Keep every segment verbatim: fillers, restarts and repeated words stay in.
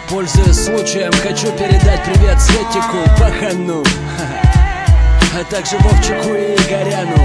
Пользуясь случаем, хочу передать привет Светику, Пахану, а также Вовчику и Игоряну.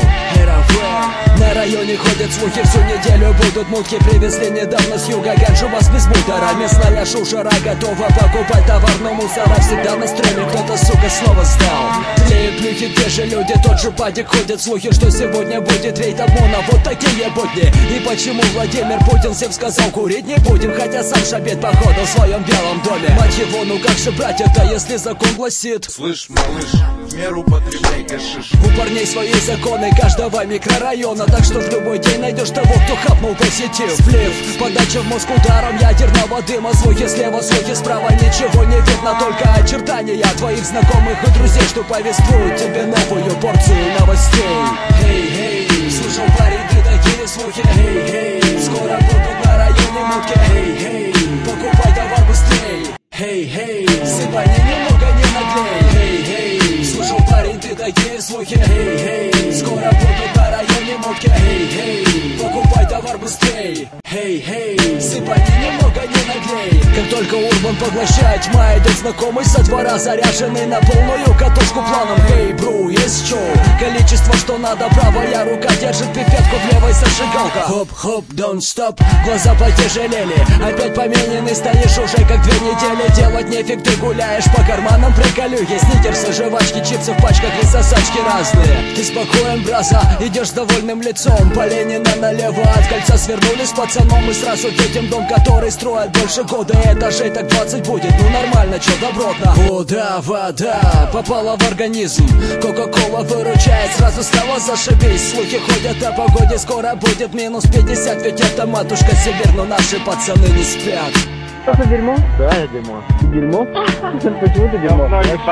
На районе ходят слухи, всю неделю будут мутки. Привезли недавно с юга ганджу, вас без мутора. Мясная шушера готова покупать товар, но мусора всегда на стреме. Кто-то, сука, снова сдал. Тлеют плюхи, те же люди, тот же падик. Ходят слухи, что сегодня будет рейд обмона. Вот такие будни. И почему Владимир Путин всем сказал, курить не будем, хотя сам шабет походу в своем белом доме. Мать его, ну как же брать это, если закон гласит: слышь, малыш, в меру потребляй гашиш. У парней свои законы каждого микрорайона, так что в любой день найдешь того, кто хапнул позитив. Сплив, подача в мозг ударом ядерного дыма. Слухи слева, слухи справа, ничего не видно, только очертания твоих знакомых и друзей, что повествуют тебе новую порцию новостей. Хей, хей, слышал, парень, ты такие слухи. Хей, хей, скоро будут на районе мутки. Хей, хей, покупай товар быстрей. Хей, хей, сыпани немного, не наглей. Хей, хей, слышал, парень, ты такие слухи. Хей, хей, скоро будут на районе мутки. Хей, хей, покупай товар быстрей. Хей, хей, сыпани немного, не наглей. Как только Урбан поглощает тьма, идет знакомый со двора, заряженный на полную катушку планом. Хей, бру, есть что? Количество, что надо, правая рука держит пипетку, в левой зажигалка. Хоп-хоп, don't stop, глаза потяжелели. Опять помененный стоишь уже как две недели. Делать нефиг, ты гуляешь по карманам, приколюхи. Сникерсы, жвачки, чипсы в пачках и сосачки разные. Ты спокоен, браза, идешь с довольным лицом. По Ленина налево от кольца свернули с пацаном. Мы сразу видим дом, который строят больше года. Этажей так двадцать будет, ну нормально, чё, добротно. Вода, вода попала в организм. Кока-кола выручает, сразу стало зашибись. Слухи ходят о погоде, скоро будет минус пятьдесят. Ведь это матушка Сибирь, но наши пацаны не спят. Это дерьмо? Да, я дерьмо. Дерьмо? Почему ты дерьмо?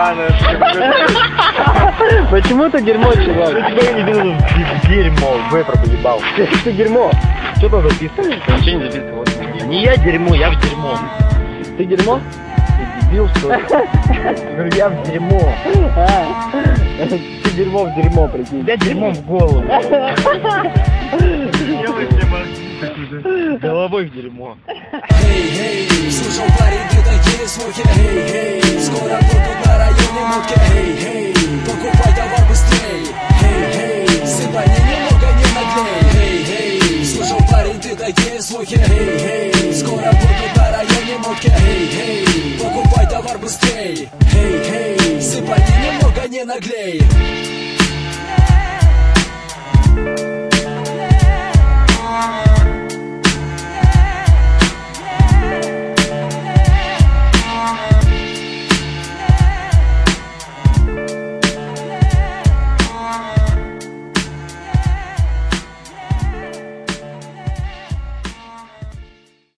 Почему ты дерьмо, чувак? Дерьмо, вепра поебал. Ты дерьмо. Что там записываешь? Ничего не записывал. Не я дерьмо, я в дерьмо. Ты дерьмо? Ты дебил, что ли? Говорю, я в дерьмо. Ты дерьмо в дерьмо, прикинь. Я дерьмо в голову. Головой в дерьмо. Хей, хей, слышал, парень, ты такие слухи. Хей, хей, скоро будут на районе мутки. Хей, хей, покупай товар быстрей. Хей, хей, сыпани немного, не наглей. Хей, хей, слышал, парень, ты такие слухи. Хей, хей, скоро будут на районе мутки. Хей, хей, покупай товар быстрей. Хей, хей, сыпани немного, не наглей.